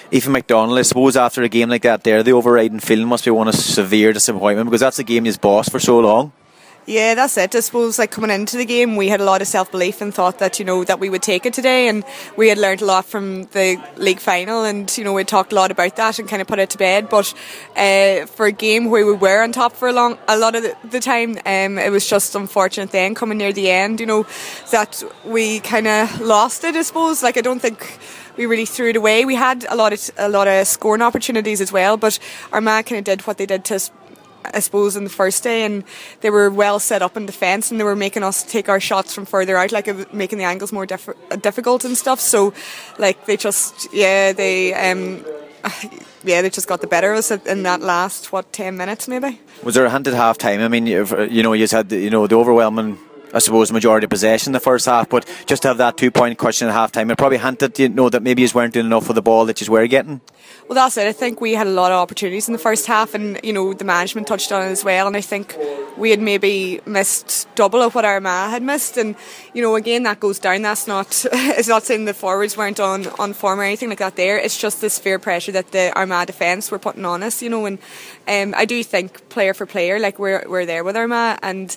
Ethan McDonald, I suppose after a game like that there, the overriding feeling must be one of severe disappointment, because that's a game he's bossed for so long. Yeah, that's it. I suppose like coming into the game, we had a lot of self-belief and thought that, that we would take it today, and we had learned a lot from the league final, and we talked a lot about that and kind of put it to bed. But for a game where we were on top for a lot of the time, it was just unfortunate then coming near the end, that we kind of lost it, I suppose. Like, I don't think we really threw it away. We had a lot of scoring opportunities as well, but Armagh kind of did what they did to us, I suppose, in the first day, and they were well set up in defence, and they were making us take our shots from further out, like making the angles more difficult and stuff. So, like, they just they just got the better of us in that last 10 minutes maybe. Was there a hint at half time? I mean, you had the overwhelming, I suppose, majority of possession in the first half, but just to have that 2-point cushion at half time, it probably hinted that maybe you weren't doing enough with the ball that you were getting. Well, that's it. I think we had a lot of opportunities in the first half, and the management touched on it as well, and I think we had maybe missed double of what Armagh had missed, and again, that goes down. That's not it's not saying the forwards weren't on form or anything like that there. It's just this fear pressure that the Armagh defence were putting on us, and I do think player for player, like, we're there with Armagh, and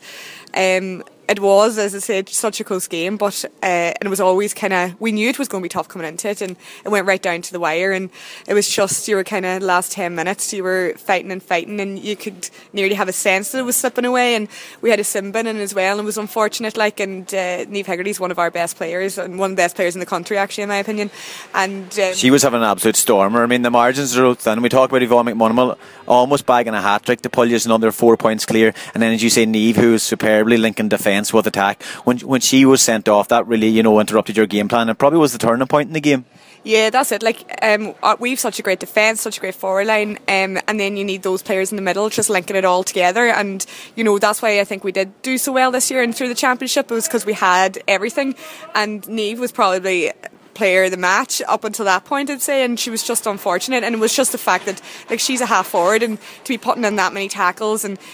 it was, as I said, such a close game, but and it was always we knew it was going to be tough coming into it, and it went right down to the wire, and it was just, you were last 10 minutes, you were fighting, and you could nearly have a sense that it was slipping away, and we had a sin bin in as well, and it was unfortunate, and Niamh Hegarty's one of our best players, and one of the best players in the country, actually, in my opinion, and she was having an absolute stormer. I mean, the margins are out, and we talk about Yvonne McMonaghan almost bagging a hat-trick to pull you another 4 points clear, and then, as you say, Niamh, who was superbly linking defence with attack, when she was sent off, that really interrupted your game plan. It probably was the turning point in the game. Yeah, that's it. We've such a great defence, such a great forward line, and then you need those players in the middle just linking it all together, and that's why I think we did do so well this year and through the championship. It was because we had everything, and Niamh was probably player of the match up until that point, I'd say, and she was just unfortunate, and it was just the fact that, like, she's a half forward, and to be putting in that many tackles, and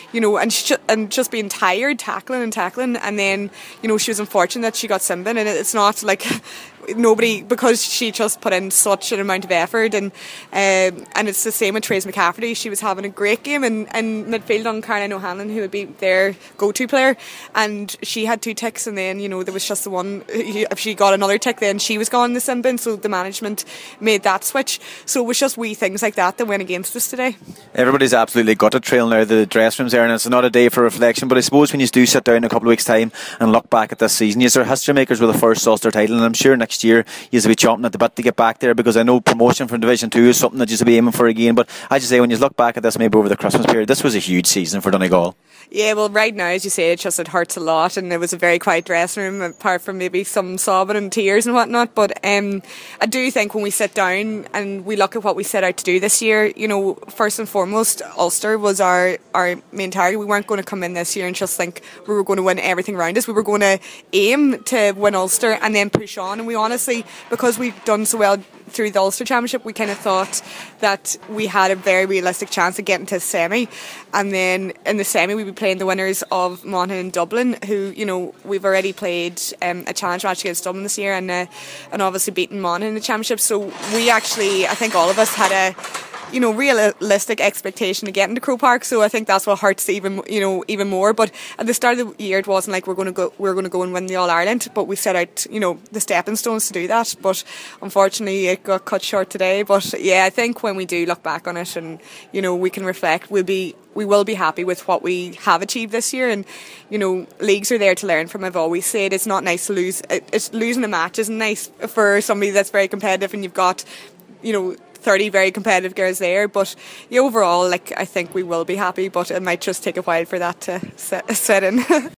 and just being tired tackling, and then she was unfortunate that she got sin bin, and it's not like nobody, because she just put in such an amount of effort, and it's the same with Trace McCafferty. She was having a great game in midfield on Caroline O'Hanlon, who would be their go-to player, and she had 2 ticks, and then there was just the one. If she got another tick, then she was gone in the sin bin, so the management made that switch. So it was just wee things like that went against us today. Everybody's absolutely gutted trailing out of the dressing rooms there, and it's not a day for reflection, but I suppose when you do sit down in a couple of weeks' time and look back at this season, you're history makers with the first Ulster title, and I'm sure next year you'll be chomping at the bit to get back there, because I know promotion from Division 2 is something that you'll be aiming for again. But as you say, when you look back at this maybe over the Christmas period, this was a huge season for Donegal. Yeah, well, right now, as you say, it hurts a lot, and it was a very quiet dressing room, apart from maybe some sobbing and tears and whatnot. But I do think when we sit down and we look at what we set out to do this year, first and foremost, Ulster was our main target. We weren't going to come in this year and just think we were going to win everything around us. We were going to aim to win Ulster and then push on. And we honestly, because we've done so well through the Ulster Championship, we kind of thought that we had a very realistic chance of getting to the semi, and then in the semi we'd be playing the winners of Monaghan and Dublin, who we've already played a challenge match against Dublin this year, and obviously beaten Monaghan in the Championship. So we actually, I think all of us had a realistic expectation to get into Croke Park, so I think that's what hurts even more. But at the start of the year, it wasn't like we're going to go and win the All Ireland, but we set out the stepping stones to do that. But unfortunately, it got cut short today. But yeah, I think when we do look back on it and we can reflect, we will be happy with what we have achieved this year. And leagues are there to learn from. I've always said it's not nice to lose. It's losing a match isn't nice for somebody that's very competitive, and you've got 30 very competitive girls there, but overall, I think we will be happy, but it might just take a while for that to set in.